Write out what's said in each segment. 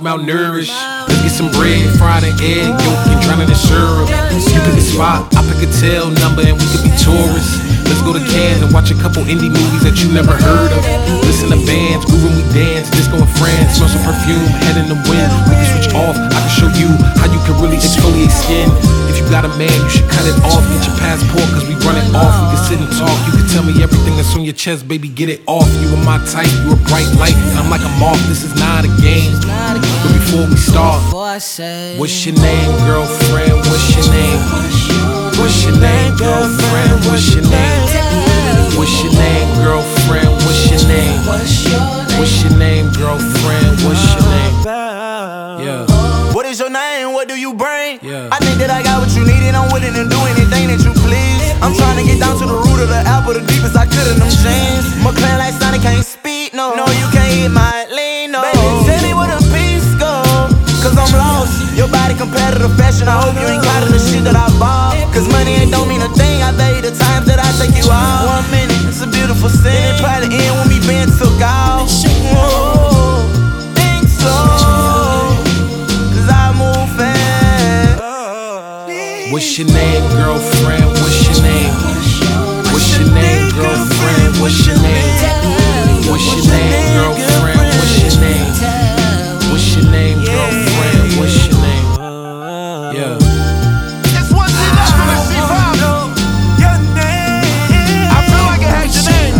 malnourished. Let's get some bread, fried an egg, yolk, and drown it in syrup. You pick a spot, I pick a tail number, and we could be tourists. Let's go to Cannes and watch a couple indie movies that you never heard of. Listen to bands, groove when we dance, disco in France, smell some perfume, head in the wind. We can switch off, I can show you how you can really exfoliate skin. If you got a man, you should cut it off. Get your passport, cause we run it off. We can sit and talk, you can tell me everything that's on your chest, baby, get it off. You are my type, you a bright light, and I'm like a moth, this is not a game. But before we start, what's your name, girlfriend, what's your name? What's your name, girlfriend, what's your name? What's your name, girlfriend, what's your name? What's your name, girlfriend, what's your name? Yeah. What is your name, what do you bring? Yeah. I think that I got what you need and I'm willing to do anything that you please. I'm trying to get down to the root of the apple, the deepest I could in them jeans. McLaren like Sonic can't speak, no. No, you can't hit my lean, no. Baby, tell me where the peace go, cause I'm lost. Your body competitive fashion, I hope you ain't caught in the shit that I bought. Cause money ain't don't mean a thing, I bet you the times that I take you out. 1 minute, it's a beautiful scene, it probably end when me being took out. Whoa, think so, cause I move fast. What's your name, girlfriend, what's your name? What's your name, girlfriend, what's your name? What's your name, girlfriend, what's your name? What's your name, girlfriend, what's your name? Yeah. It's one thing that's gonna see from your name. I feel like it has your name.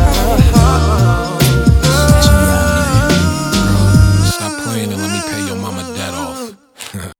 Stop playing and let me pay your mama debt off.